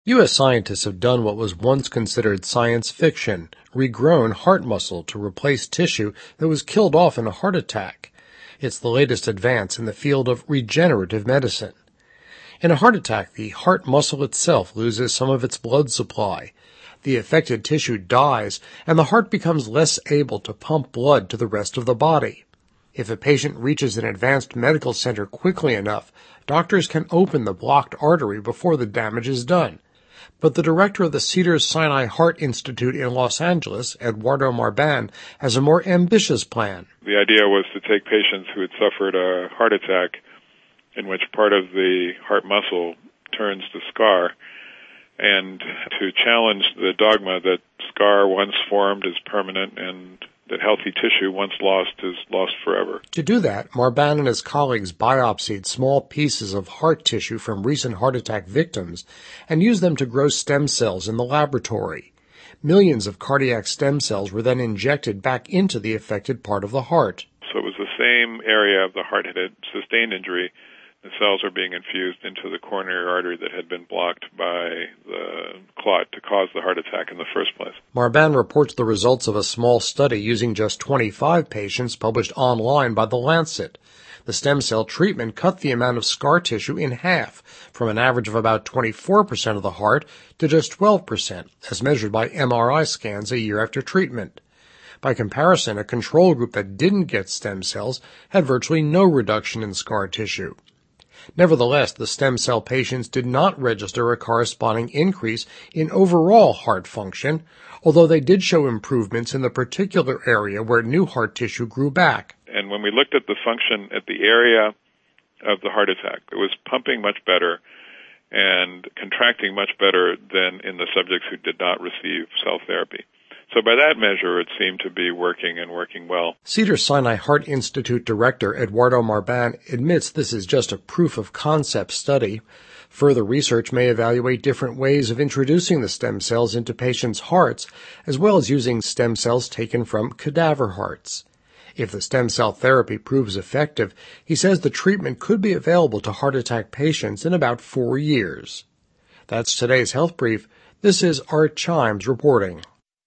U.S. scientists have done what was once considered science fiction, regrown heart muscle to replace tissue that was killed off in a heart attack. It's the latest advance in the field of regenerative medicine. In a heart attack, the heart muscle itself loses some of its blood supply. The affected tissue dies, and the heart becomes less able to pump blood to the rest of the body. If a patient reaches an advanced medical center quickly enough, doctors can open the blocked artery before the damage is done. But the director of the Cedars-Sinai Heart Institute in Los Angeles, Eduardo Marban, has a more ambitious plan. The idea was to take patients who had suffered a heart attack in which part of the heart muscle turns to scar, and to challenge the dogma that scar once formed is permanent and that healthy tissue once lost is lost forever. To do that, Marban and his colleagues biopsied small pieces of heart tissue from recent heart attack victims and used them to grow stem cells in the laboratory. Millions of cardiac stem cells were then injected back into the affected part of the heart. So it was the same area of the heart that had sustained injury. The cells are being infused into the coronary artery that had been blocked by the clot to cause the heart attack in the first place. Marban reports the results of a small study using just 25 patients published online by The Lancet. The stem cell treatment cut the amount of scar tissue in half, from an average of about 24% of the heart to just 12%, as measured by MRI scans a year after treatment. By comparison, a control group that didn't get stem cells had virtually no reduction in scar tissue. Nevertheless, the stem cell patients did not register a corresponding increase in overall heart function, although they did show improvements in the particular area where new heart tissue grew back. And when we looked at the function at the area of the heart attack, it was pumping much better and contracting much better than in the subjects who did not receive cell therapy. So by that measure, it seemed to be working and working well. Cedars-Sinai Heart Institute director Eduardo Marban admits this is just a proof-of-concept study. Further research may evaluate different ways of introducing the stem cells into patients' hearts, as well as using stem cells taken from cadaver hearts. If the stem cell therapy proves effective, he says the treatment could be available to heart attack patients in about 4 years. That's today's Health Brief. This is Art Chimes reporting.